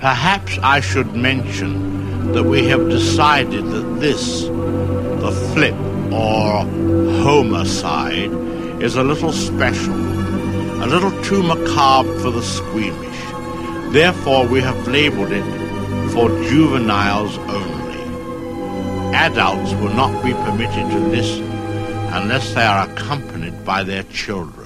Perhaps I should mention that we have decided that this, the flip or homicide, is a little special, a little too macabre for the squeamish. Therefore, we have labeled it for juveniles only. Adults will not be permitted to listen unless they are accompanied by their children.